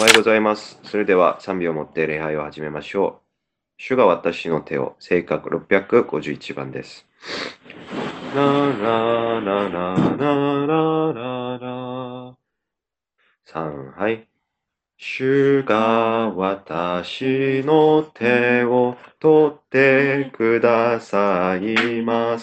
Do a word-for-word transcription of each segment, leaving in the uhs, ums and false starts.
おはようございます。それでは賛美をもって礼拝を始めましょう。主が私の手を、聖歌ろっぴゃくごじゅういちばんです。ララララララララさん、はい。主が私の手を取ってくださいます。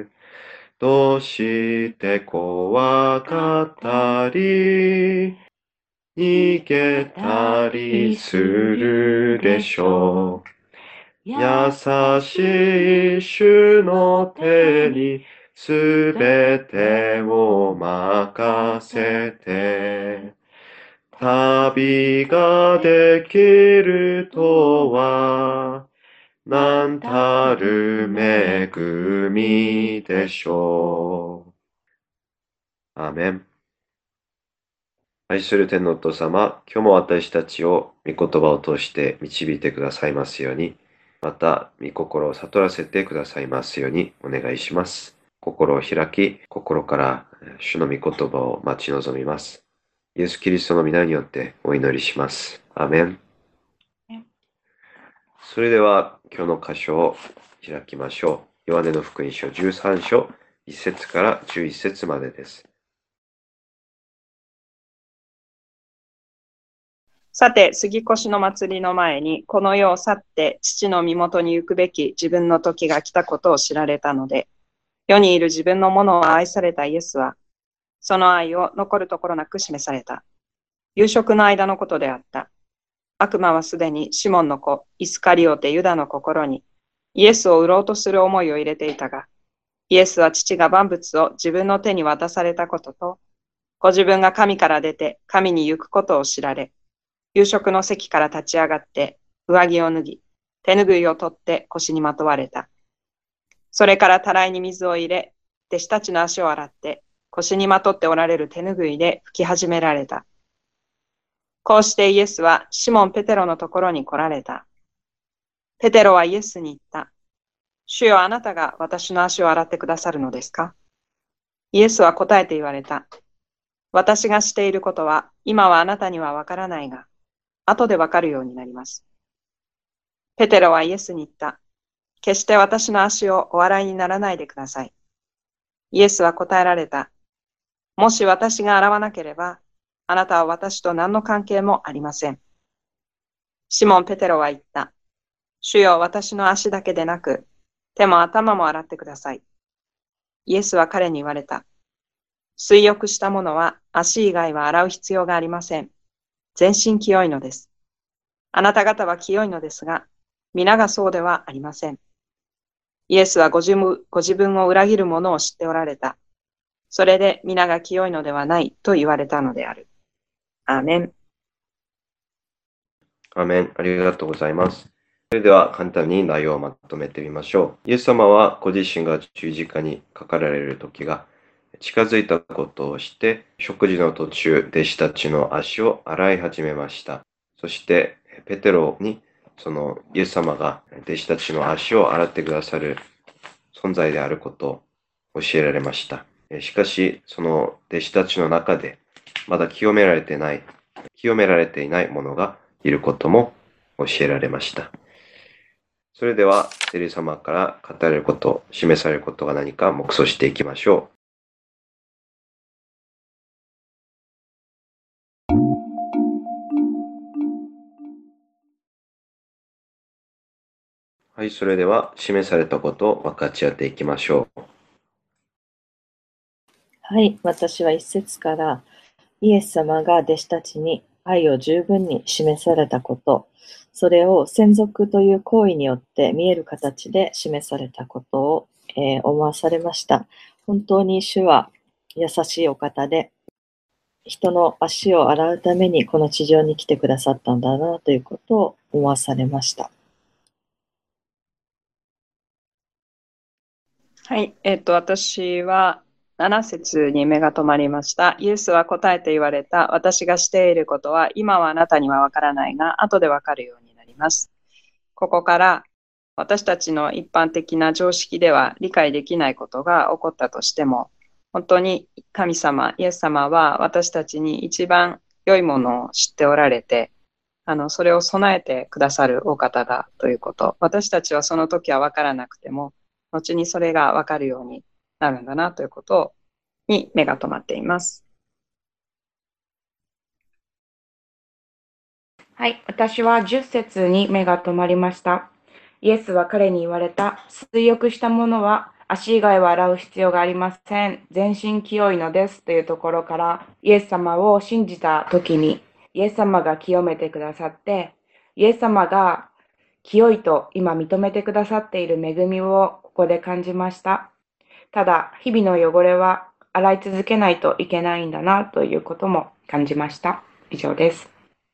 どうして怖かったり、逃げたりするでしょう。優しい主の手にすべてを任せて、旅ができるとは、なんたる恵みでしょう。アーメン。愛する天のお父様、今日も私たちを御言葉を通して導いてくださいますように、また御心を悟らせてくださいますようにお願いします。心を開き、心から主の御言葉を待ち望みます。イエス・キリストの皆によってお祈りします。アーメン。それでは今日の箇所を開きましょう。ヨハネの福音書じゅうさん章いち節からじゅういち節までです。 さて、杉越の祭りの前に、この世を去って父の身元に行くべき自分の時が来たことを知られたので、世にいる自分のものを愛されたイエスは、その愛を残るところなく示された。夕食の間のことであった。悪魔はすでにシモンの子、イスカリオテ・ユダの心に、イエスを売ろうとする思いを入れていたが、イエスは父が万物を自分の手に渡されたことと、ご自分が神から出て神に行くことを知られ、夕食の席から立ち上がって、上着を脱ぎ、手ぬぐいを取って腰にまとわれた。それからたらいに水を入れ、弟子たちの足を洗って、腰にまとっておられる手ぬぐいで拭き始められた。こうしてイエスはシモン・ペテロのところに来られた。ペテロはイエスに言った。主よ、あなたが私の足を洗ってくださるのですか？イエスは答えて言われた。私がしていることは、今はあなたにはわからないが、後でわかるようになります。ペテロはイエスに言った。決して私の足をお洗いにならないでください。イエスは答えられた。もし私が洗わなければ、あなたは私と何の関係もありません。シモン・ペテロは言った。主よ、私の足だけでなく、手も頭も洗ってください。イエスは彼に言われた。水浴した者は足以外は洗う必要がありません。全身清いのです。あなた方は清いのですが、皆がそうではありません。イエスはご自分、ご自分を裏切る者を知っておられた。それで皆が清いのではないと言われたのである。アーメン。 アーメン。ありがとうございます。それでは簡単に内容をまとめてみましょう。イエス様はご自身が十字架にかかられる時が近づいたことをして、食事の途中、弟子たちの足を洗い始めました。そして、ペテロにそのイエス様が弟子たちの足を洗ってくださる存在であることを教えられました。しかし、その弟子たちの中でまだ清められてない、清められていない者がいることも教えられました。それでは、聖霊様から語られること、示されることが何か黙想していきましょう。はい、それでは示されたことを分かち合っていきましょう。 はい、私は一節からイエス様が弟子たちに愛を十分に示されたこと、それを専属という行為によって見える形で示されたことを、えー思わされました。本当に主は優しいお方で、人の足を洗うためにこの地上に来てくださったんだなということを思わされました。 はい、えっと、私はなな節に目が留まりました。イエスは答えて言われた。私がしていることは、今はあなたにはわからないが、後でわかるようになります。ここから私たちの一般的な常識では理解できないことが起こったとしても、本当に神様、イエス様は私たちに一番良いものを知っておられて、あの、それを備えてくださるお方だということ。私たちはその時は分からなくても、後にそれが分かるようになるんだなということに目が留まっています。 はい、私はじゅっ節に目が留まりました。イエスは彼に言われた。水浴した者は足以外は洗う必要がありません。全身清いのですというところから、イエス様を信じた時に、イエス様が清めてくださって、イエス様が清いと今認めてくださっている恵みをここで感じました。ただ、日々の汚れは洗い続けないといけないんだなということも感じました。以上です。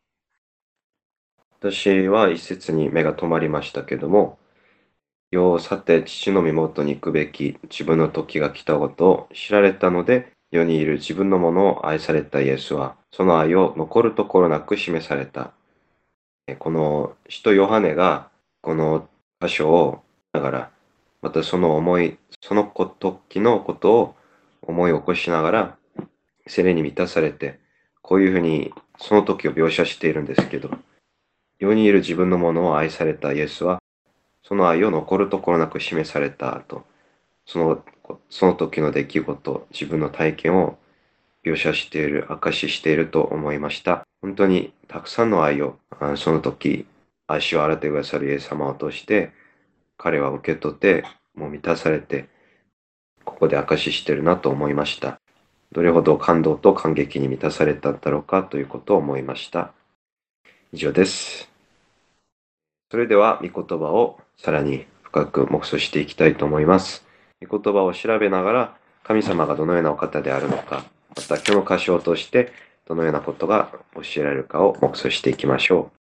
私は一節に目が留まりましたけども、世を去って父の身元に行くべき自分の時が来たことを知られたので、世にいる自分のものを愛されたイエスは、その愛を残るところなく示された。この使徒ヨハネがこの箇所を見ながら、またその思い、その時のことを思い起こしながら、聖霊に満たされて、こういうふうにその時を描写しているんですけど、世にいる自分のものを愛されたイエスは、その愛を残るところなく示されたと、その、その時の出来事、自分の体験を描写している、証ししていると思いました。本当にたくさんの愛を、あその時、足を洗ってくださるイエス様を通して、彼は受け取って、もう満たされて、ここで証ししているなと思いました。どれほど感動と感激に満たされたんだろうかということを思いました。以上です。それでは、御言葉をさらに深く黙想していきたいと思います。御言葉を調べながら、神様がどのようなお方であるのか、また今日の箇所を通してどのようなことが教えられるかを黙想していきましょう。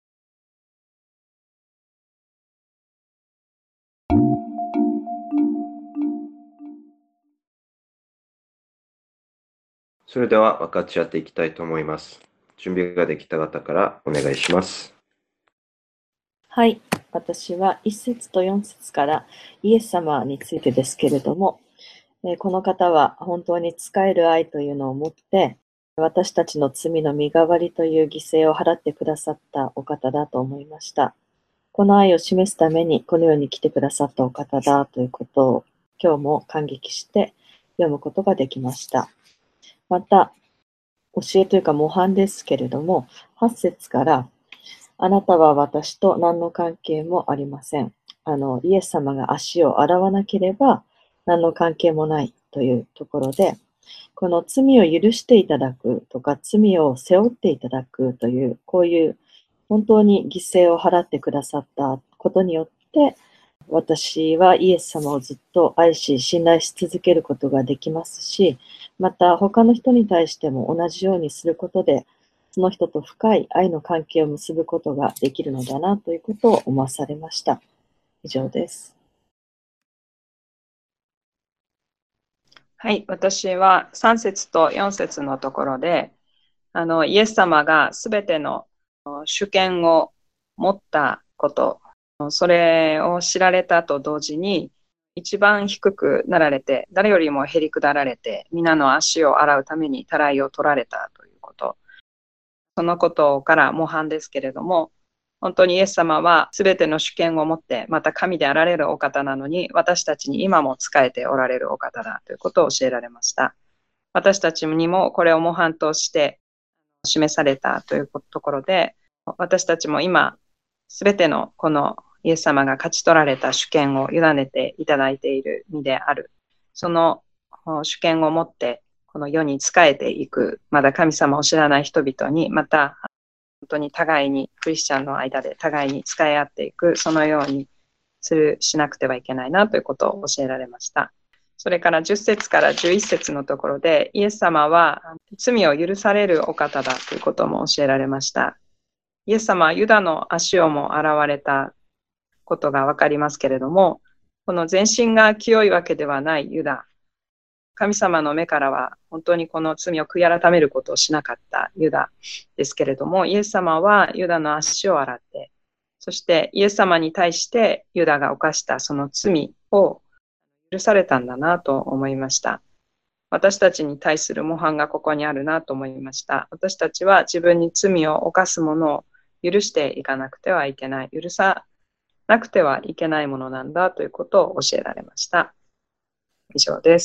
それでは分かち合っていきたいと思います。準備ができた方からお願いします。 はい。私はいっ節とよん節からイエス様についてですけれども、えーこの方は本当に仕える愛というのを持って、私たちの罪の身代わりという犠牲を払ってくださったお方だと思いました。この愛を示すためにこの世に来てくださったお方だということを今日も感激して読むことができました。また、教えというか模範ですけれども、はち節からあなたは私と何の関係もありません。あの、イエス様が足を洗わなければ何の関係もないというところで、この罪を許していただくとか、罪を背負っていただくという、こういう本当に犠牲を払ってくださったことによって、私はイエス様をずっと愛し、信頼し続けることができますし、また他の人に対しても同じようにすることで、その人と深い愛の関係を結ぶことができるのだなということを思わされました。以上です。 はい、私はさん節とよん節のところで、あのイエス様がすべての主権を持ったこと、それを知られたと同時に、一番低くなられて、誰よりもへりくだられて、皆の足を洗うためにたらいを取られたということ。そのことから模範ですけれども、本当にイエス様はすべての主権を持って、また神であられるお方なのに、私たちに今も仕えておられるお方だということを教えられました。私たちにもこれを模範として示されたというところで、私たちも今、すべてのこのイエス様が勝ち取られた主権を委ねていただいている身である。その主権を持って、この世に仕えていく、まだ神様を知らない人々に、また本当に互いに、クリスチャンの間で互いに仕え合っていく、そのようにする、しなくてはいけないなということを教えられました。それからじゅっ節からじゅういっ節のところで、イエス様は罪を許されるお方だということも教えられました。イエス様はユダの足をも洗われたことがわかりますけれども、この全身が清いわけではないユダ、神様の目からは本当にこの罪を悔い改めることをしなかったユダですけれども、イエス様はユダの足を洗って、そしてイエス様に対してユダが犯したその罪を許されたんだなと思いました。 私たちに対する模範がここにあるなと思いました。私たちは自分に罪を犯す者を許していかなくてはいけない。許さなくてはいけないものなんだということを教えられました。以上です。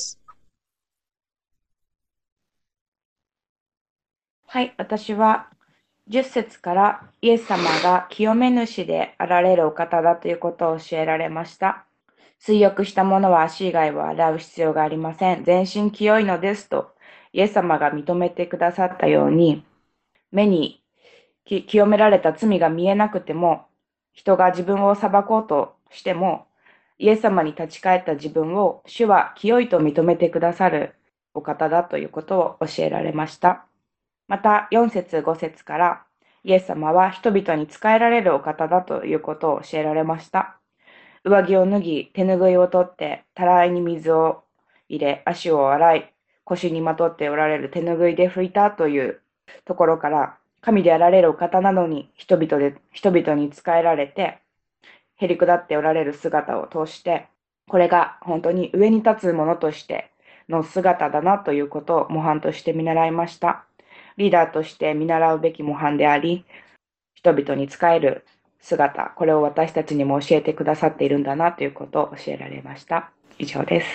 はい、私はじゅっ節からイエス様が清め主であられるお方だということを教えられました。水浴した者は足以外は洗う必要がありません。全身清いのですとイエス様が認めてくださったように、目に清められた罪が見えなくても、人が自分を裁こうとしても、イエス様に立ち返った自分を主は清いと認めてくださるお方だということを教えられました。またよん節ご節からイエス様は人々に仕えられるお方だということを教えられました。上着を脱ぎ、手ぬぐいを取って、たらいに水を入れ、足を洗い、腰にまとっておられる手ぬぐいで拭いたというところから、神であられるお方なのに人々で人々に仕えられて、へりくだっておられる姿を通して、これが本当に上に立つものとしての姿だなということを模範として見習いました。リーダーとして見習うべき模範であり、人々に仕える姿、これを私たちにも教えてくださっているんだなということを教えられました。以上です。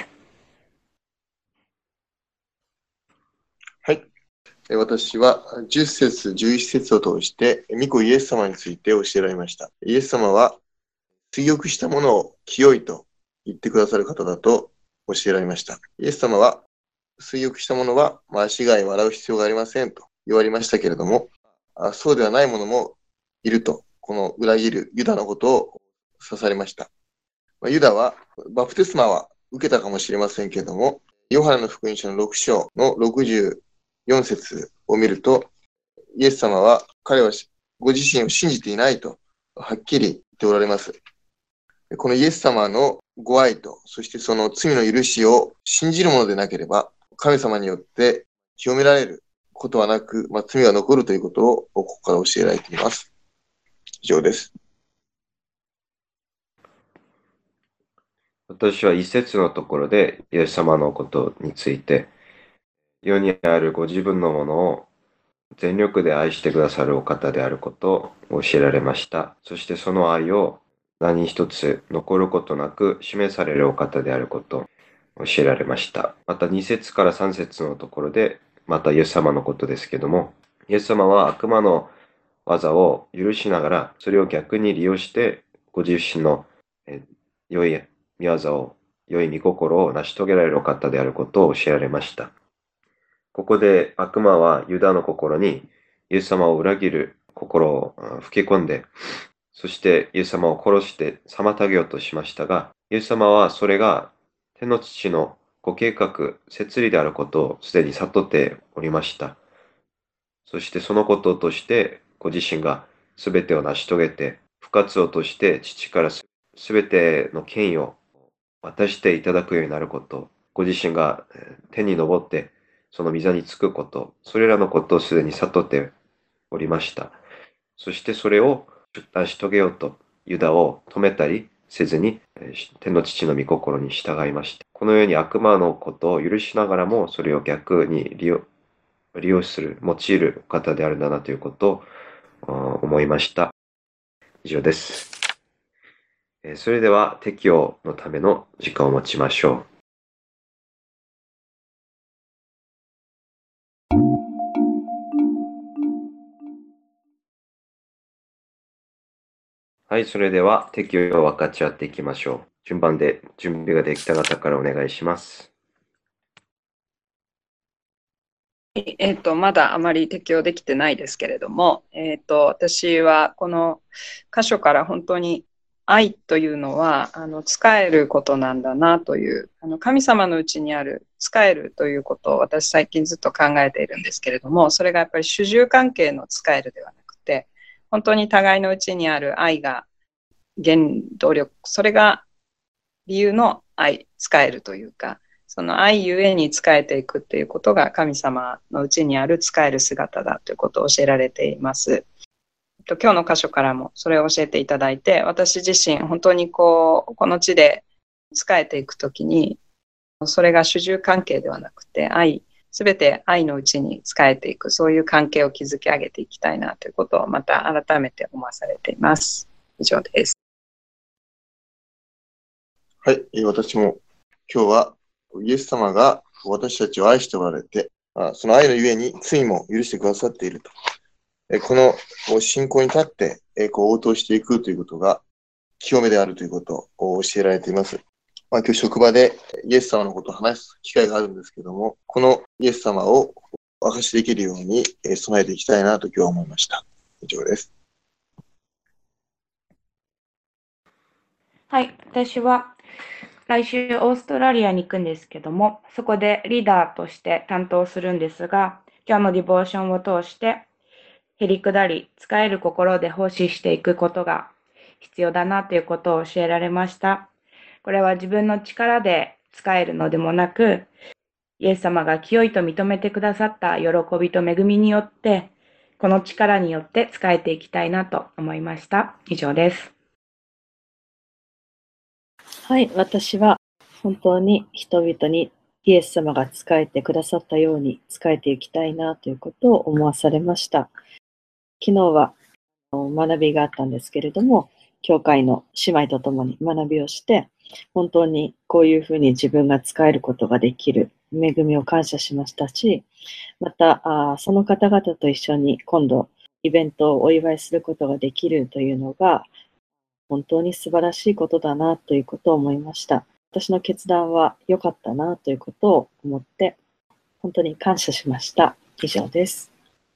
はい。私はじゅっ節、じゅういち節を通して、御子イエス様について教えられました。イエス様は、水浴したものを清いと言ってくださる方だと教えられました。イエス様は、水浴したものは、まあ、足が洗う必要がありませんと言われましたけれども、あそうではない者もいると、この裏切るユダのことを指されました。まあ、ユダは、バプテスマは受けたかもしれませんけれども、ヨハネの福音書のろく章のろくじゅうよん節を見ると、イエス様は彼はご自身を信じていないとはっきり言っておられます。このイエス様のご愛と、そしてその罪の許しを信じるものでなければ、神様によって清められることはなく、まあ、罪が残るということをここから教えられています。以上です。 私は一節のところでイエス様のことについて、世にあるご自分のものを全力で愛してくださるお方であることを教えられました。そしてその愛を何一つ残ることなく示されるお方であることを教えられました。またに節からさん節のところで、またイエス様のことですけども、イエス様は悪魔の技を許しながら、それを逆に利用して、ご自身の良い御業を、良い御心を成し遂げられるお方であることを教えられました。ここで悪魔はユダの心にイエス様を裏切る心を吹き込んで、そしてイエス様を殺して妨げようとしましたが、イエス様はそれが天の父のご計画、摂理であることをすでに悟っておりました。そしてそのこととしてご自身が全てを成し遂げて、不活をとして父から全ての権威を渡していただくようになること、ご自身が天に昇ってその御座につくこと、それらのことをすでに悟っておりました。そしてそれを成し遂げようとユダを止めたりせずに天の父の御心に従いました。このように悪魔のことを許しながらもそれを逆に利用利用する、用いる方であるんだなということを思いました。以上です。それでは適用のための時間を持ちましょう。はい、それでは適用を分かち合っていきましょう。順番で準備ができた方からお願いします。 えっと、まだあまり適用できてないですけれども、えっと、私はこの箇所から本当に愛というのはあの仕えることなんだなという、あの神様のうちにある仕えるということを私最近ずっと考えているんですけれども、それがやっぱり主従関係の仕えるではなくて、本当に互いのうちにある愛が原動力、それが理由の愛、仕えるというか、その愛ゆえに仕えていくっていうことが神様のうちにある仕える姿だということを教えられています。今日の箇所からもそれを教えていただいて、私自身本当にこうこの地で仕えていくときにそれが主従関係ではなくて、愛、すべて愛のうちに仕えていく、そういう関係を築き上げていきたいなということをまた改めて思わされています。以上です。 はい、私も今日はイエス様が私たちを愛しておられて、その愛のゆえに罪も許してくださっていると。この信仰に立ってこう応答していくということが清めであるということを教えられています。まあ、今日職場でイエス様のことを話す機会があるんですけども、このイエス様をお証しできるように備えていきたいなと今日は思いました。以上です。 はい、私は来週オーストラリアに行くんですけども、そこでリーダーとして担当するんですが、今日のディボーションを通して、へりくだり、使える心で奉仕していくことが必要だなということを教えられました。これは自分の力で使えるのでもなく、イエス様が清いと認めてくださった喜びと恵みによって、この力によって使えていきたいなと思いました。以上です。 はい、私は本当に人々にイエス様が仕えてくださったように仕えていきたいなということを思わされました。昨日は学びがあったんですけれども、教会の姉妹と共に学びをして、本当にこういうふうに自分が使えることができる恵みを感謝しましたし、またあその方々と一緒に今度イベントをお祝いすることができるというのが本当に素晴らしいことだなということを思いました。私の決断は良かったなということを思って本当に感謝しました。以上です。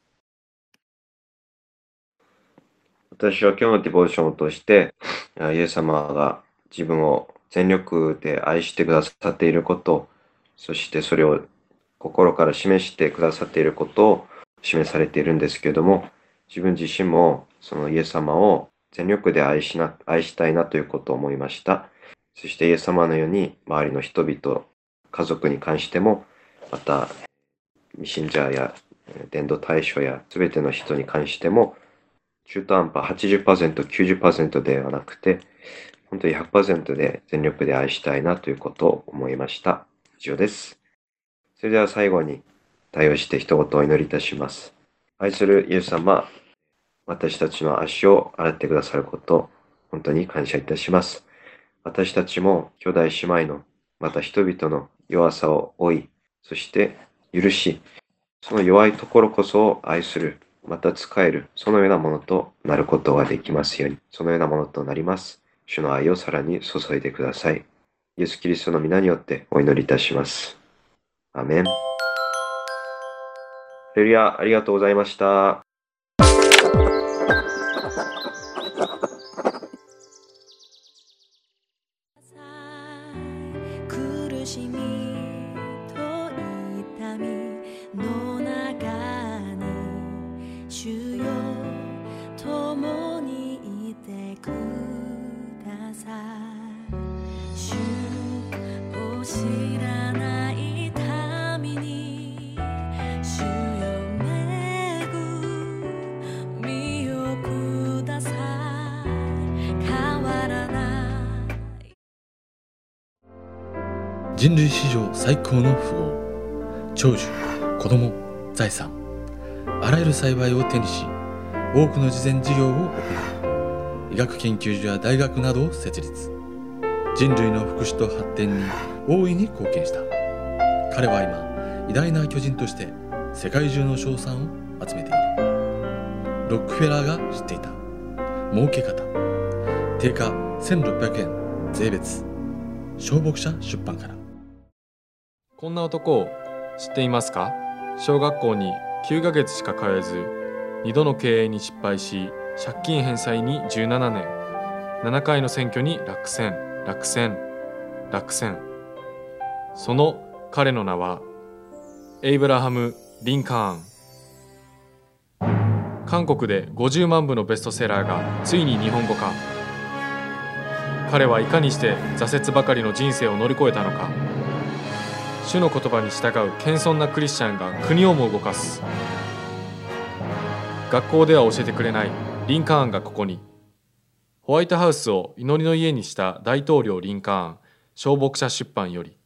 私は今日のディボーションを通して、イエス様が自分を全力で愛してくださっていること、そしてそれを心から示してくださっていることを示されているんですけれども、自分自身もそのイエス様を全力で愛しな、愛したいなということを思いました。そしてイエス様のように周りの人々、家族に関しても、また未信者や伝道対象や全ての人に関しても、中途半端 はちじゅっパーセント、きゅうじゅっパーセント ではなくて、本当に ひゃくパーセント で全力で愛したいなということを思いました。以上です。それでは最後に対応して一言お祈りいたします。愛するイエス様、私たちの足を洗ってくださること、本当に感謝いたします。私たちも兄弟姉妹の、また人々の弱さを追い、そして許し、その弱いところこそを愛する、また使える、そのようなものとなることができますように、そのようなものとなります。主の愛をさらに注いでください。イエス・キリストの皆によってお祈りいたします。アーメン。ハレルヤ、ありがとうございました。 苦しみと痛みの中に主よ共にいてください。主を知らない民に主よ恵みをください。変わらない人類史上最高の富豪、長寿、子供、財産、あらゆる幸いを手にし、多くの慈善事業を行う、医学研究所や大学などを設立、人類の福祉と発展に大いに貢献した。彼は今、偉大な巨人として世界中の称賛を集めている。ロックフェラーが知っていた儲け方。定価せんろっぴゃくえん税別。小牧者出版から。 こんな男を知っていますか？小学校にきゅうかげつしか通えず、にどの経営に失敗し、借金返済にじゅうななねん、ななかいの選挙に落選、落選、落選。その彼の名は、エイブラハム・リンカーン。韓国でごじゅうまんぶのベストセラーがついに日本語化。彼はいかにして挫折ばかりの人生を乗り越えたのか。主の言葉に従う謙遜なクリスチャンが国をも動かす。学校では教えてくれないリンカーンがここに。ホワイトハウスを祈りの家にした大統領リンカーン、小牧者出版より。